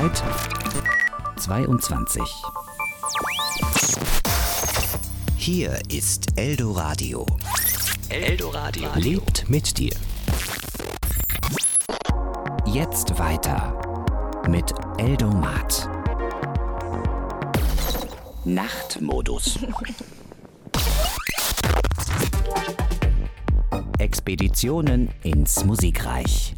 Zeit 22. Hier ist Eldoradio. Eldoradio Lebt mit dir. jetzt weiter mit Eldomat. Nachtmodus. Expeditionen ins Musikreich.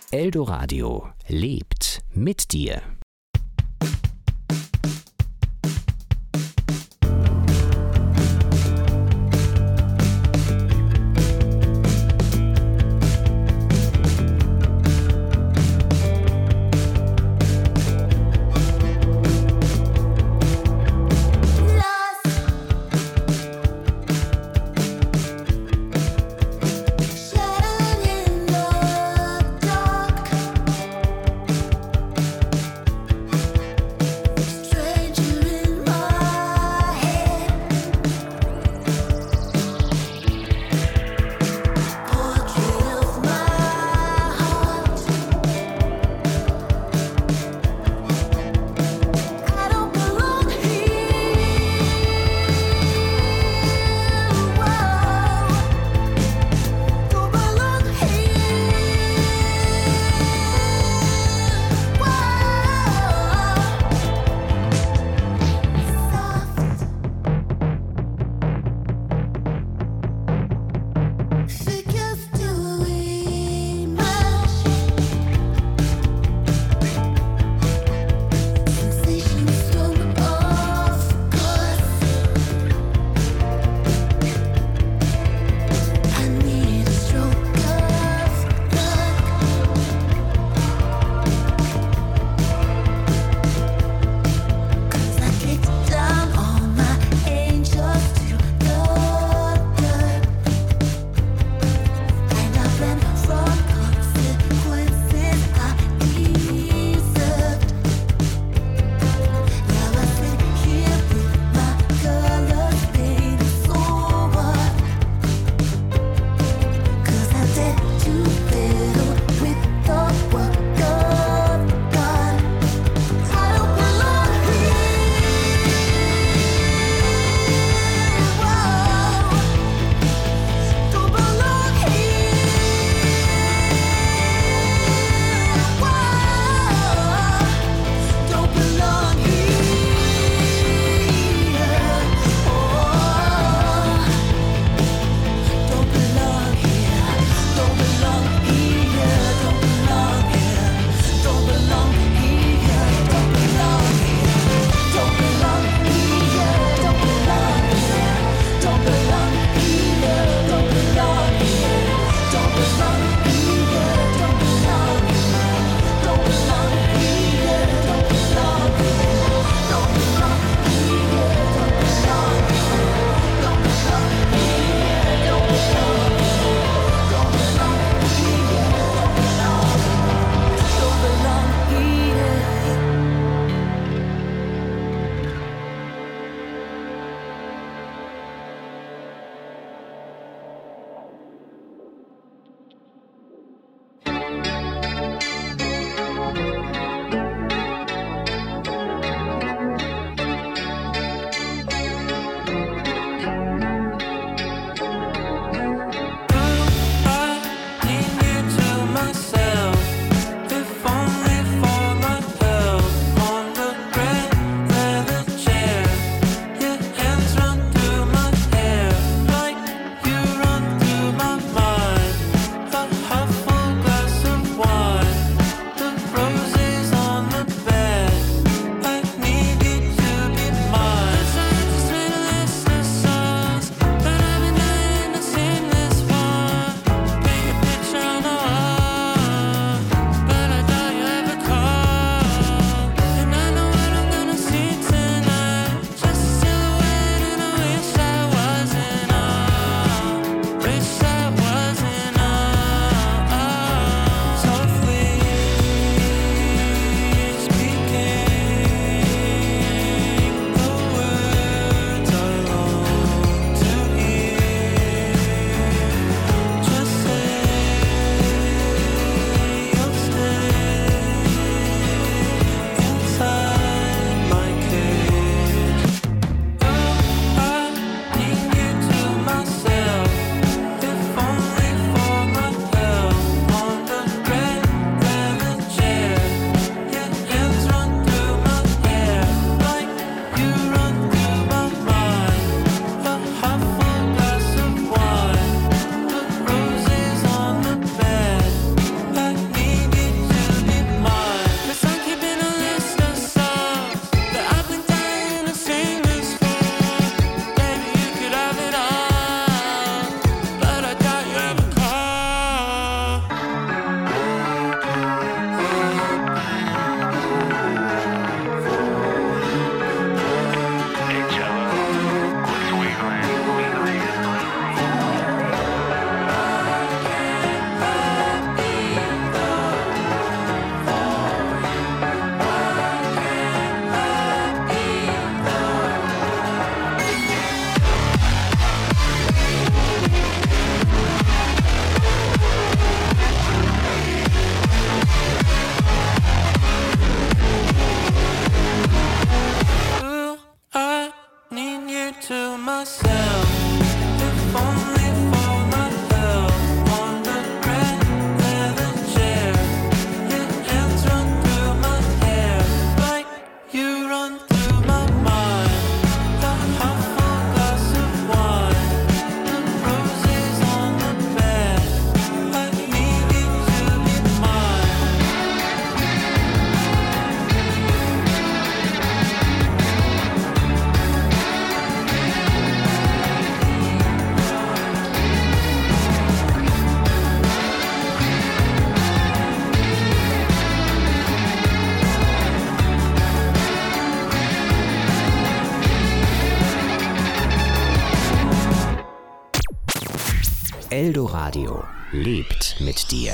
Eldoradio lebt mit dir. Eldoradio lebt mit dir.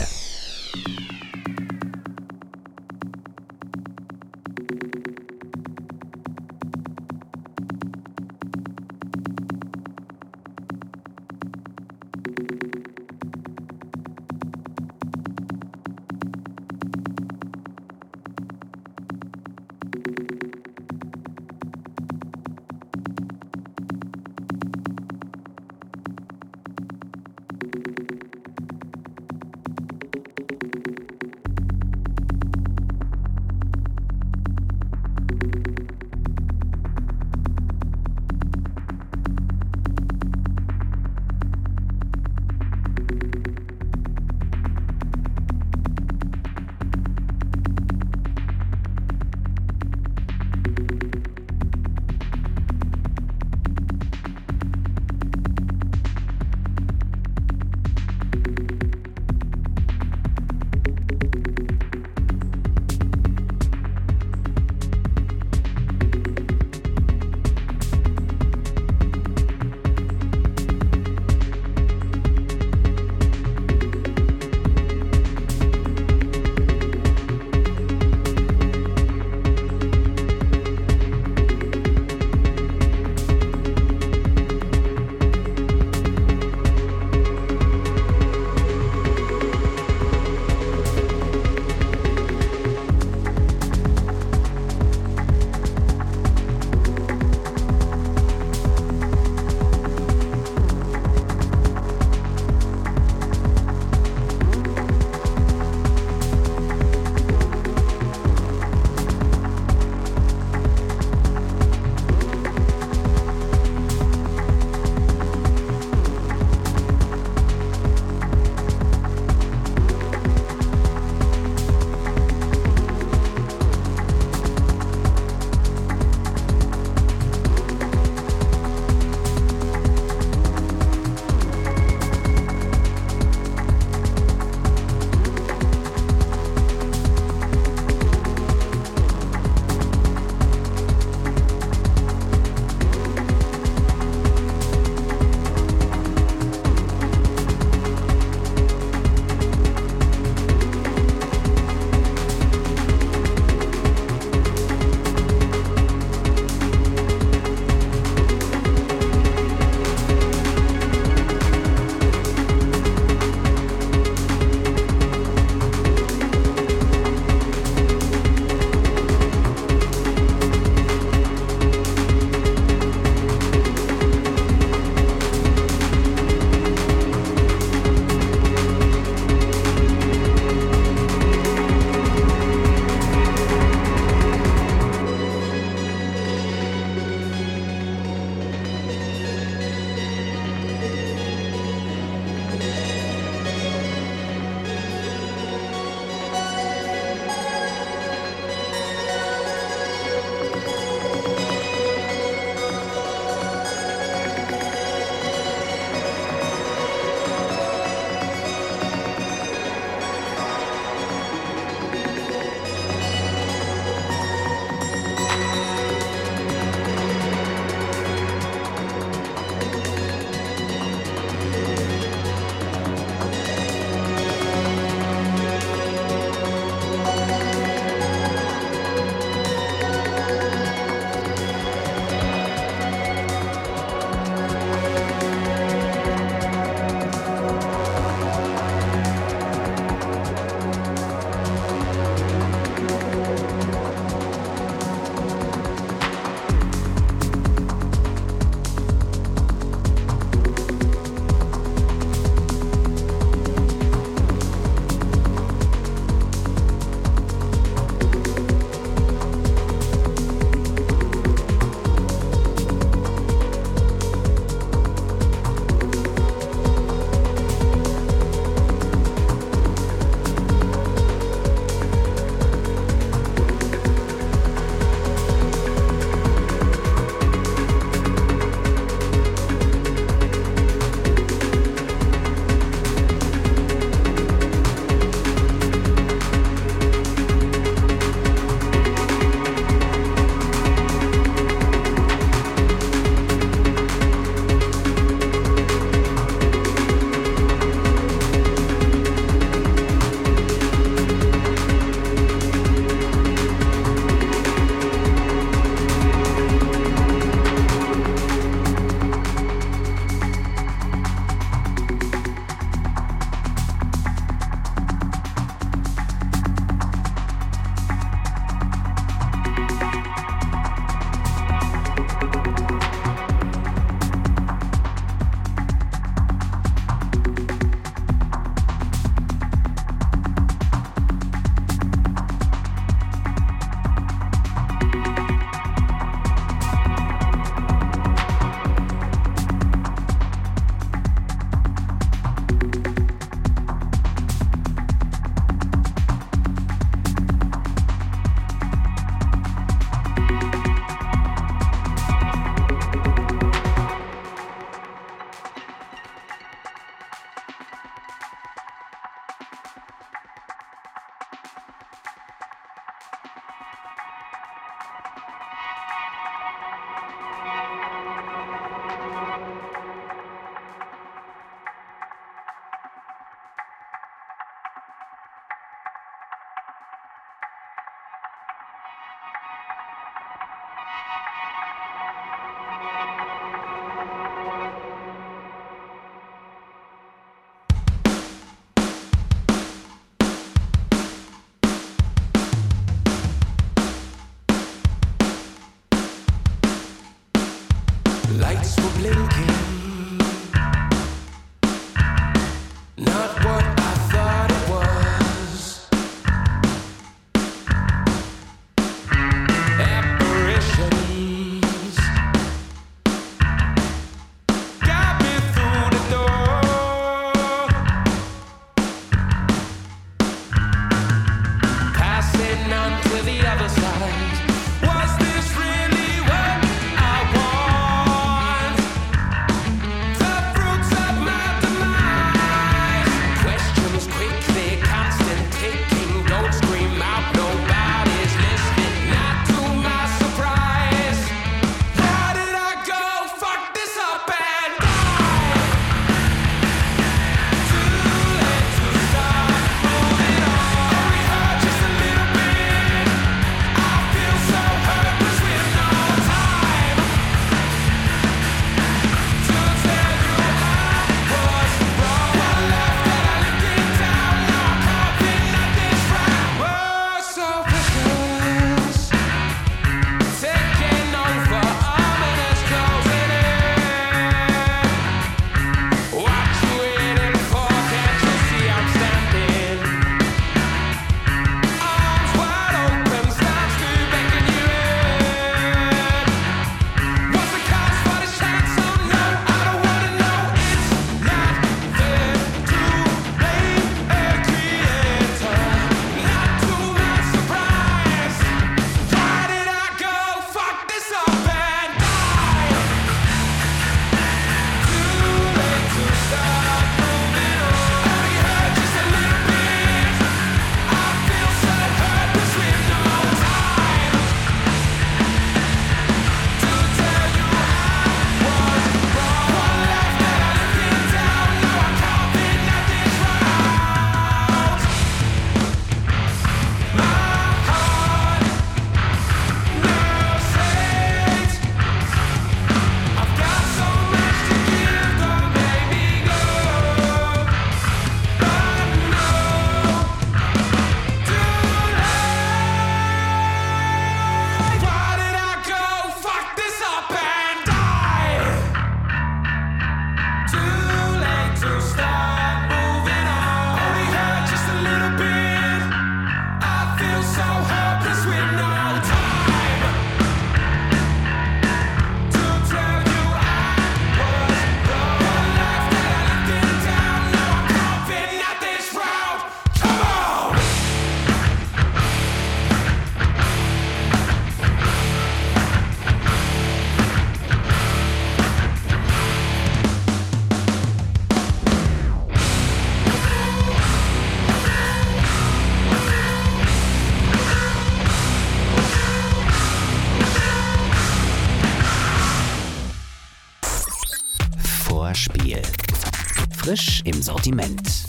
Frisch im Sortiment.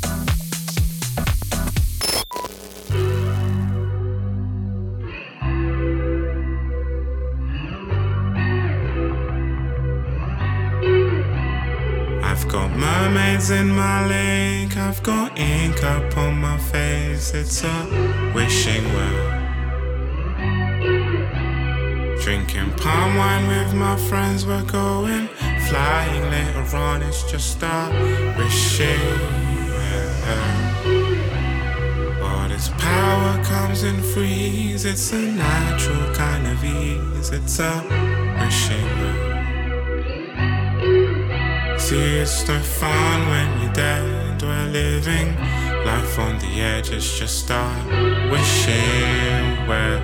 I've got mermaids in my lake, I've got ink up on my face, it's a wishing well. Drinking palm wine with my friends, we're going flying later on, it's just a wishing well. But its power comes in threes, it's a natural kind of ease, it's a wishing well. See, it's no fun when you're dead. We're living life on the edge. It's just a wishing well.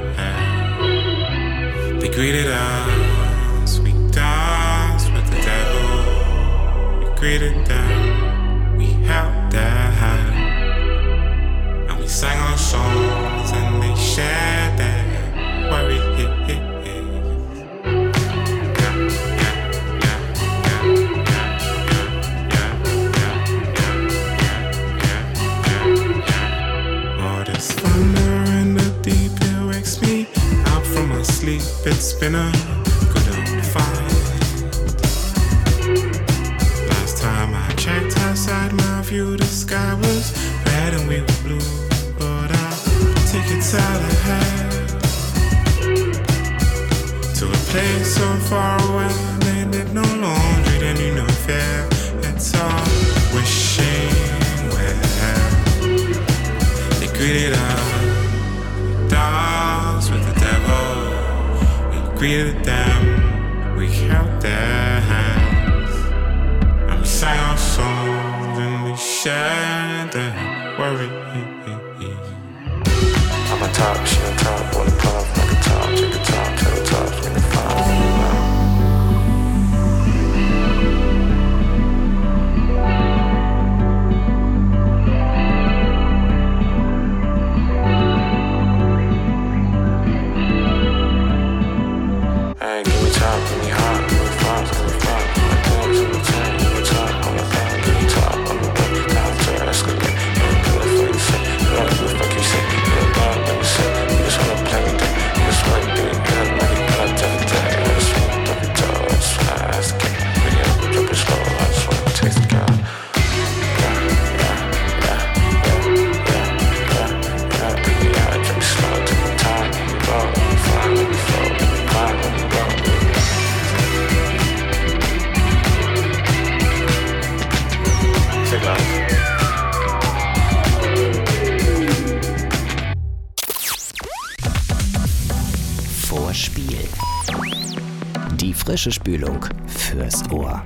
They greeted us. We danced with the devil. We greeted them. We held their hand. And we sang our songs and they shared their worry. Sleep, it's been a good old fight. Last time I checked outside my view, the sky was red and we were blue. But our tickets out ahead to a place so far away. They did no laundry, they knew no fear. It's all wishing well. They greeted us, danced with the devil. Greeted them, we held their hands, and we sang our songs and we shared their worry. I'm on top, she on top, wanna pop, like a top, take a top, tell the top, give me Vorspiel. Die frische Spülung fürs Ohr.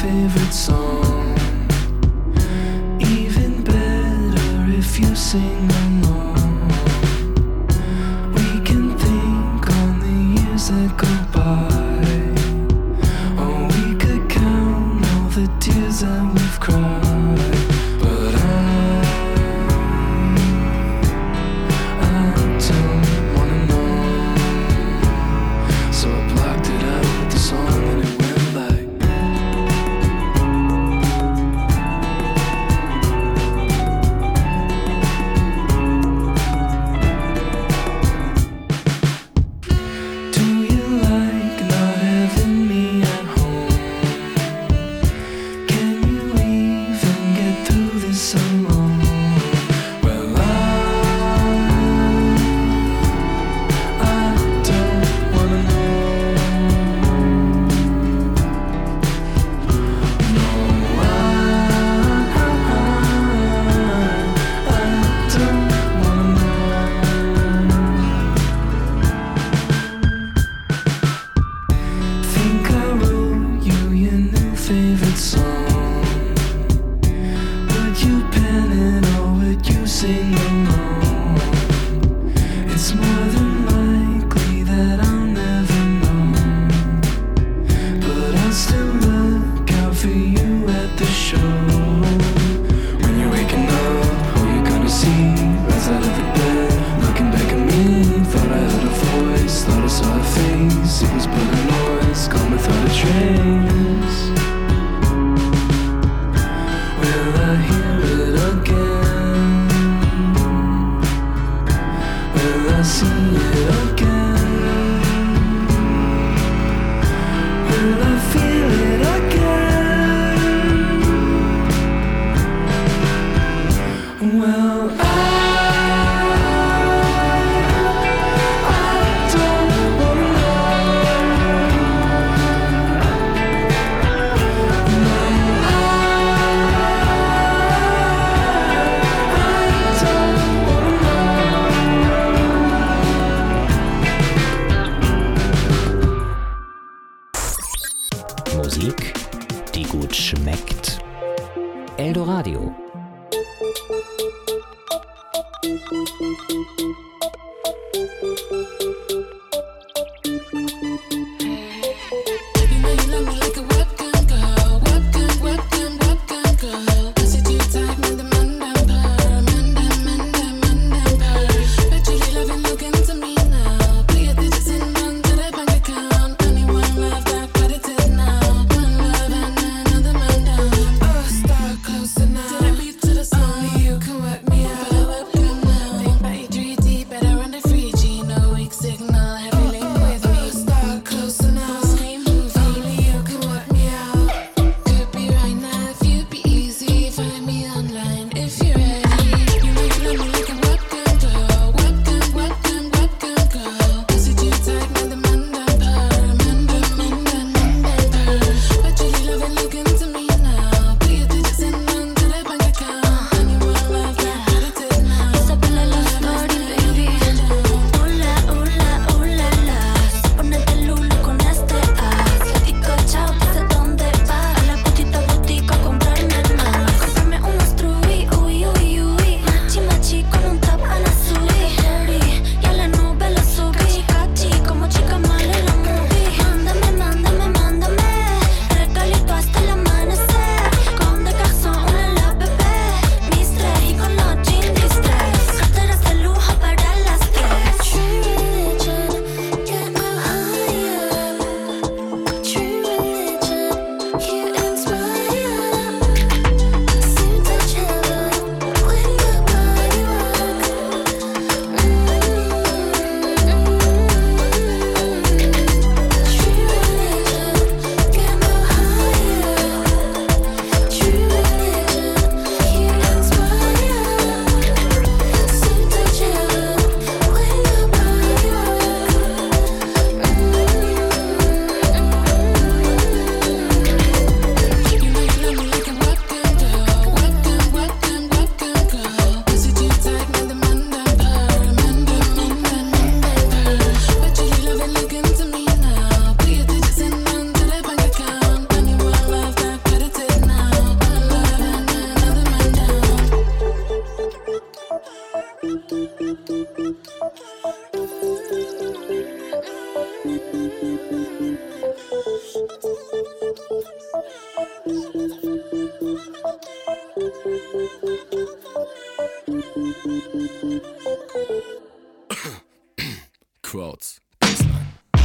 favorite song. Even better if you sing along. We can think on the years that go by. Or we could count all the tears that we've cried. But I don't wanna know. So I blocked it out with the song and it went like. Do you like not having me at home? Can you even get through this alone? Well, I don't wanna know. No, I don't wanna know. Think I wrote you your new favorite song. Would you pen it or would you sing along? It's more than likely that I'll never know. But I'll still look out for you at the show. When you're waking up, who you gonna see? Rise out of the bed, looking back at me. Thought I heard a voice, thought I saw a face. It was but a noise, gone without a trace. Will I hear it again? Will I see it again? Will I feel it again? Well, I don't wanna know. No, I don't wanna know. Musik, die gut schmeckt. Eldoradio. You know you love me like a webcam girl, webcam girl. I sit you tight, man, the man down purr, man down purr. Bet you loving looking to me now. Put your digits in under that bank account. Only one love that credited now. One love and another man down. Oh, star closer now. Till I beat to the song. Only you can work me out. Better webcam now. Think about your 3D, better run the 3G. No weeks Crowds. Baseline.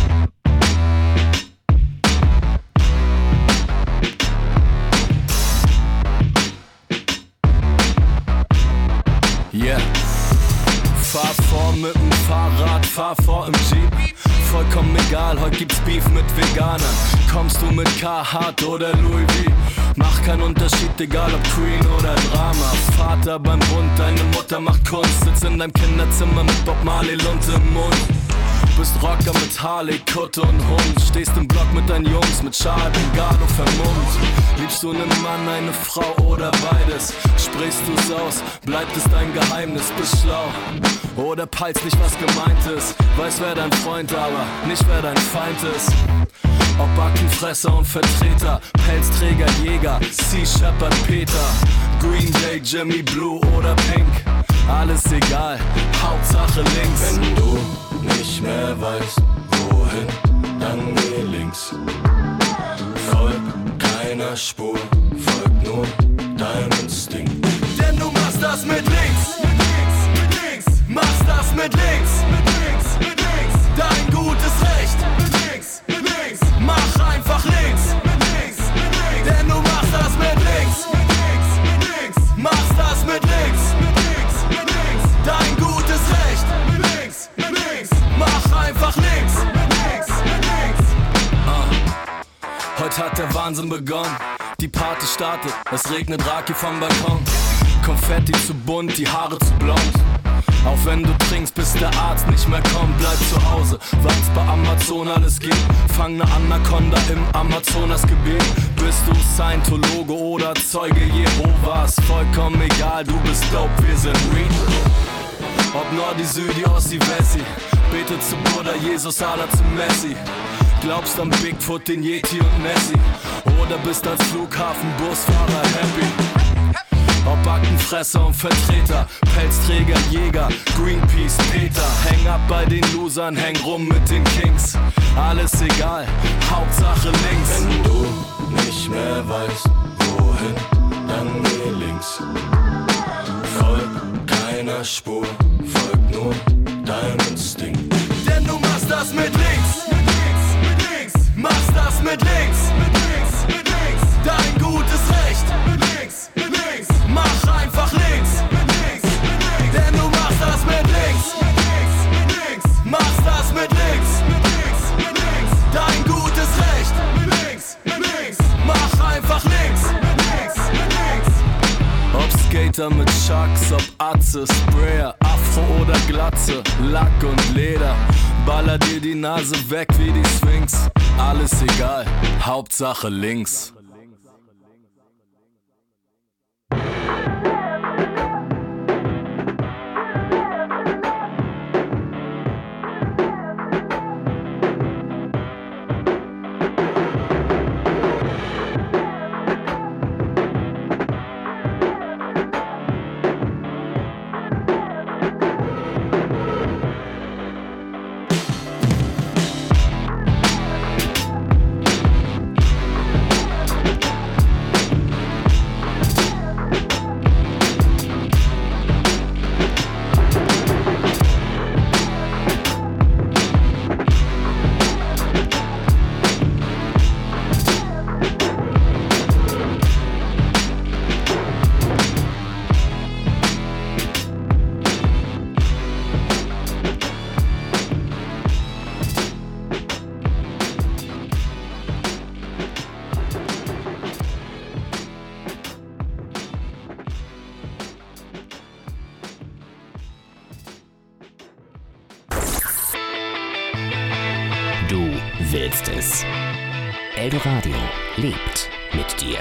Yeah. Fahr vor mit dem Fahrrad, fahr vor im Jeep. Vollkommen egal, heute gibt's Beef mit Veganern. Kommst du mit Carhartt oder Louis V? Mach keinen Unterschied, egal ob Queen oder Drama. Vater beim Bund, deine Mutter macht Kunst. Sitz in deinem Kinderzimmer mit Bob Marley Lunte im Mund. Bist Rocker mit Harley, Kutte und Hund. Stehst im Block mit deinen Jungs, mit Schal, Bengalo vermummt. Liebst du einen Mann, eine Frau oder beides? Sprichst du's aus, bleibt es dein Geheimnis, bist schlau. Oder peilst nicht, was gemeint ist. Weiß, wer dein Freund, aber nicht, wer dein Feind ist. Ob Backenfresser und Vertreter, Pelzträger, Jäger, Sea Shepherd, Peter, Green Day, Jimmy Blue oder Pink. Alles egal, Hauptsache links. Wenn du nicht mehr weißt, wohin, dann geh links. Folg keiner Spur, folg nur deinem Instinkt. Denn du machst das mit links, machst das mit links, dein gutes Recht, mach einfach links, denn du machst das mit links, machst das mit links, dein gutes Recht, mach einfach links. Heute hat der Wahnsinn begonnen, die Party startet, es regnet Raki vom Balkon. Konfetti zu bunt, die Haare zu blond. Auch wenn du trinkst, bis der Arzt nicht mehr kommt, bleib zu Hause, weil's bei Amazon alles gibt. Fang ne Anaconda im Amazonasgebiet. Bist du Scientologe oder Zeuge Jehovas? Vollkommen egal, du bist dope, wir sind Reed. Ob Nordi, Südi, Ossi, Wessi, betet zu Buddha, Jesus, Allah zu Messi. Glaubst an Bigfoot, den Yeti und Nessie, oder bist als Flughafenbusfahrer happy? Ob Backenfresser und Vertreter, Pelzträger, Jäger, Greenpeace, Peter. Häng ab bei den Losern, häng rum mit den Kings. Alles egal, Hauptsache links. Wenn du nicht mehr weißt, wohin, dann geh links. Folg keiner Spur, folg nur deinem Instinkt. Denn du machst das mit links, machst das mit links, dein gutes Recht, mach einfach links, denn du machst das mit links, machst das mit links, dein gutes Recht, mach einfach links. Ob Skater mit Chucks, ob Atze, Sprayer, Afro oder Glatze, Lack und Leder, baller dir die Nase weg wie die Sphinx. Alles egal, Hauptsache links. Du willst es. Eldoradio lebt mit dir.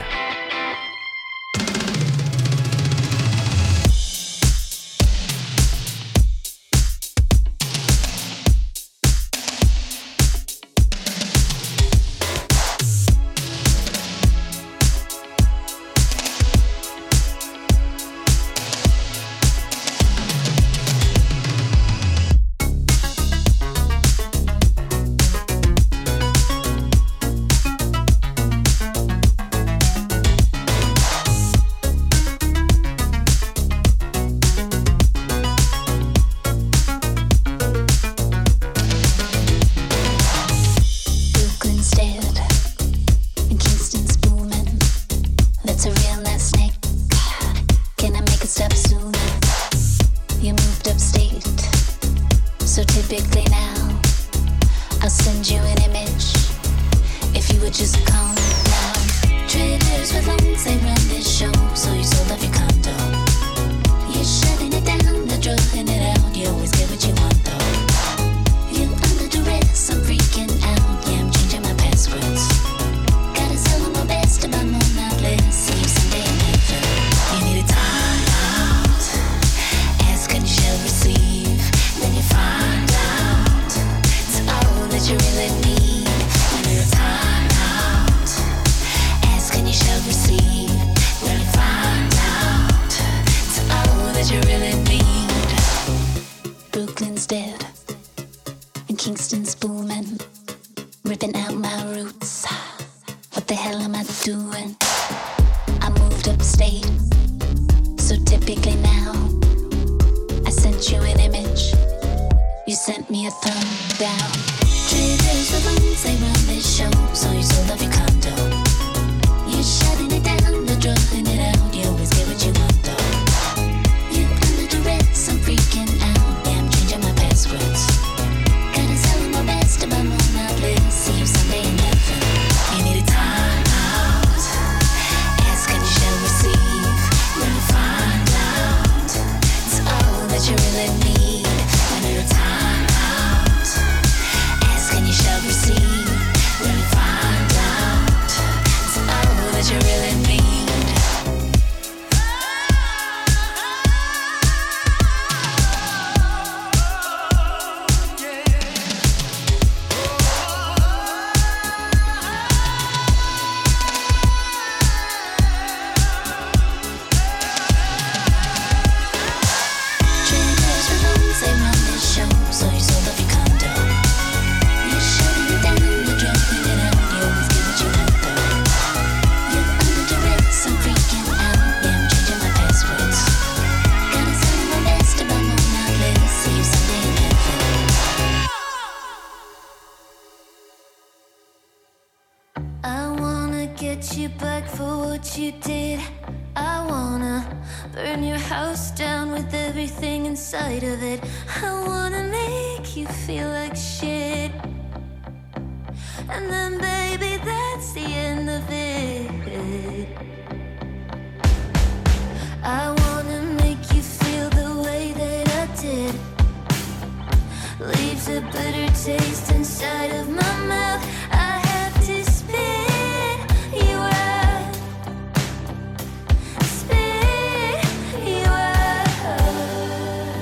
typically now. I'll send you an image if you would just calm down. Traders with loans, they run this show, so you sold off your condo. You're shutting it down, they're drawing it out. You always get what you want though. You're under duress, I'm freaking out. Yeah, I'm changing my passwords. Gotta sell my best and I'm on that list. See you someday in heaven. You need a time out. Ask and you shall receive. Then you find out it's all that you really need. You need a time out. Ask and you shall receive. Then you find out it's all that you really need. Brooklyn's dead and Kingston's booming, ripping out my roots. What the hell am I doing? I moved upstate, so typically now I sent you an image. You sent me a thumb down. Traders with loans, they run this show, so you sold off your condo. You're shutting it down, they're drawing it out. You always get what you want though. You're under duress, I'm freaking out. Yeah, I'm changing my passwords. Gotta sell my best, but I'm on that list. See you someday in heaven. You need a time out. Ask and you shall receive. When you find out it's all that you really need. You need a time out. Ask and you shall receive. When you find out it's all that you really need. Traders with loans, they run this show, so you sold off your condo. You're shutting it down, you're dropping it out. You always get what you want though. You're under duress, I'm freaking out. Yeah, I'm changing my passwords. Gotta sell my best, but I'm on that list. See you someday in heaven. I wanna get you back for what you did. I wanna burn your house down with everything inside of it. I wanna make you feel like shit. And then baby, that's the end of it. I wanna make you feel the way that I did. Leaves a bitter taste inside of my mouth. I have to spit you out. Spit you out.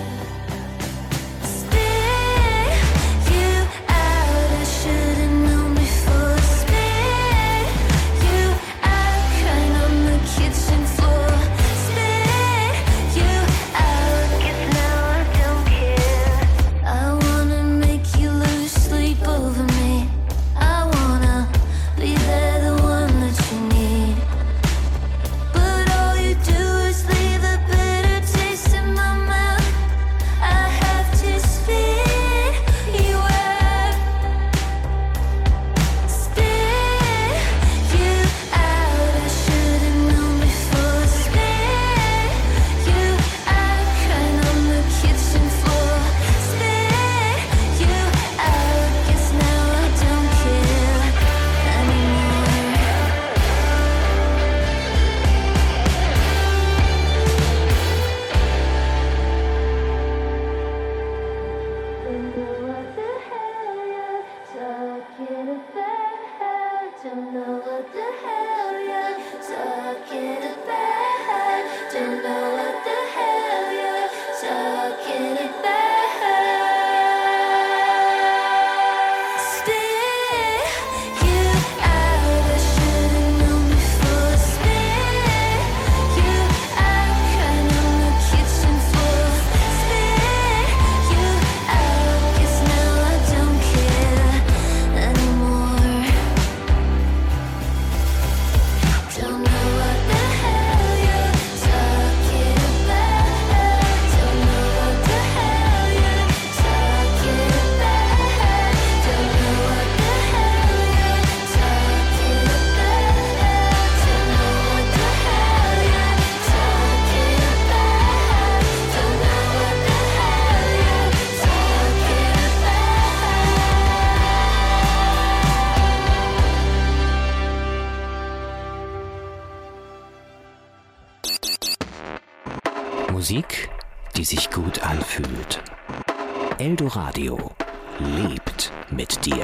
Spit you out. I should've known before. Spit you out. Crying on the kitchen floor. Spit you out. 'Cause now I don't care. I wanna make you lose sleep over me. I Musik, die sich gut anfühlt. Eldoradio lebt mit dir.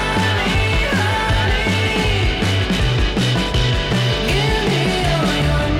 Give me all your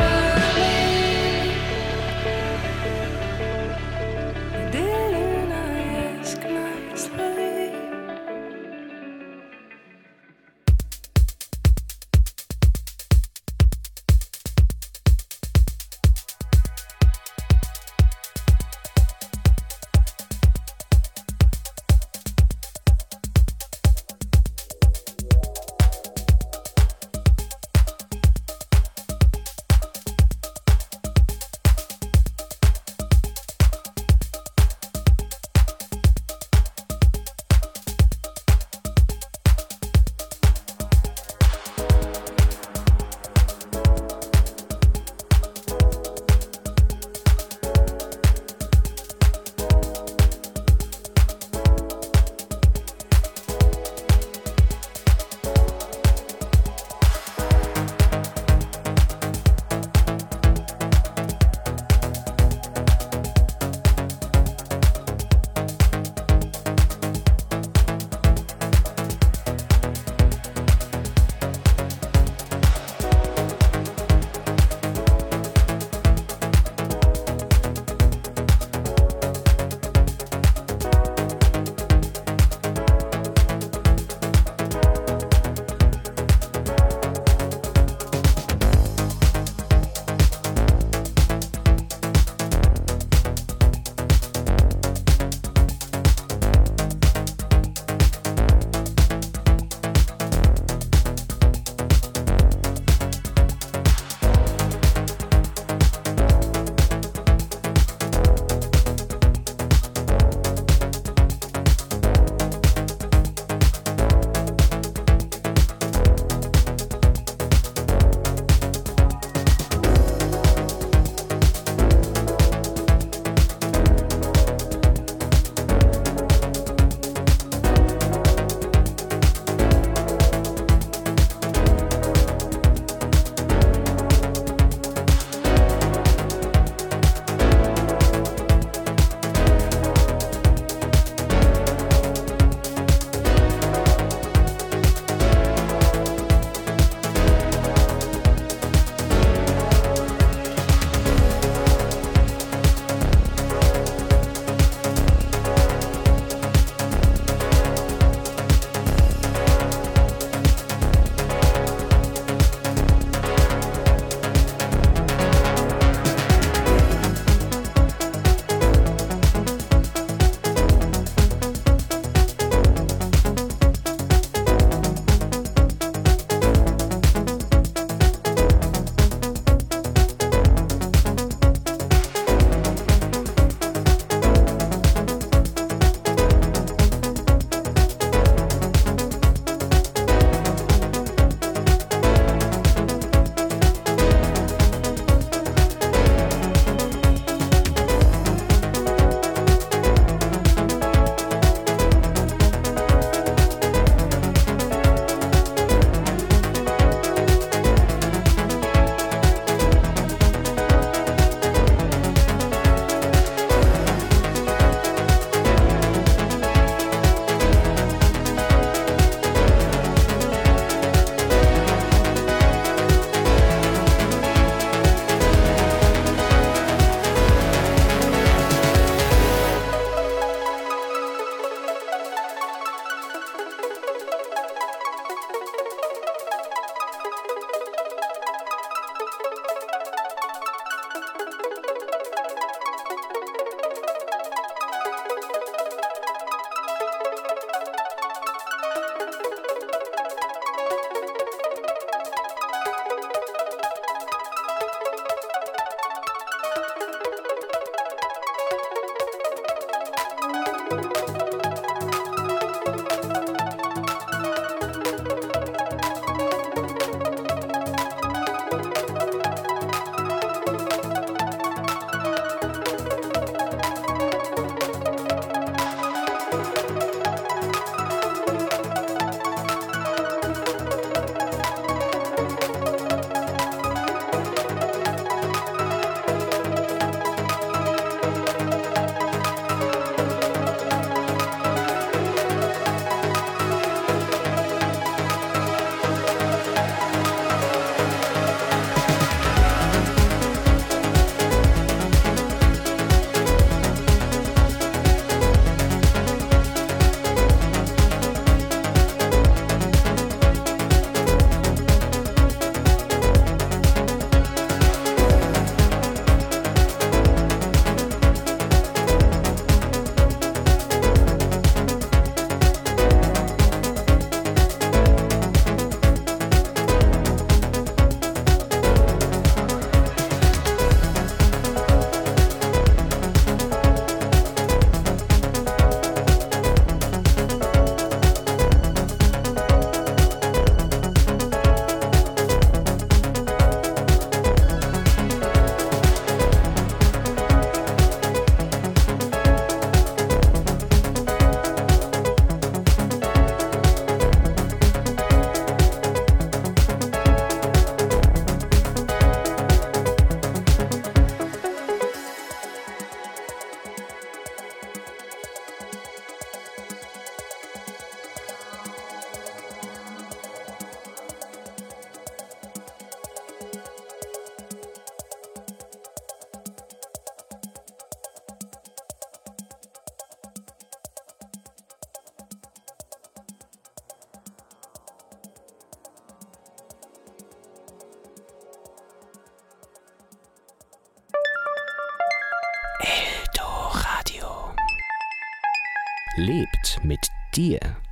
Eldoradio. Lebt mit dir.